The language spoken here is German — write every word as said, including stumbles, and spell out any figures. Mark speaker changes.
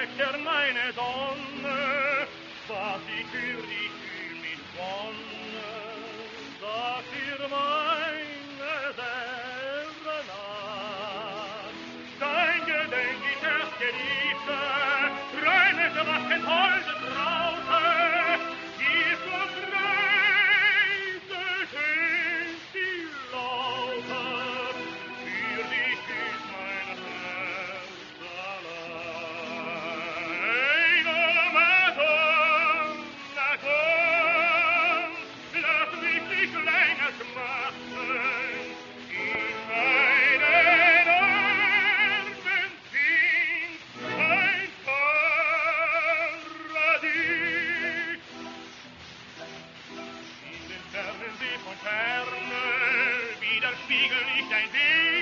Speaker 1: Töchter meine Sonne, was ich für dich fühl mit Wonne, sagt ihr meine Seele nach. Dein Gedenk ich erst Geliebte, träumete, was kein Holde traute, die so Preise kennst die Laute, für dich ist mein Herz allein. Oh, Madonna, komm, lass mich dich länger schmachten, in meinen Armen singt ein Paradies. In den Sternen See von Ferne widerspiegel ich dein Bild,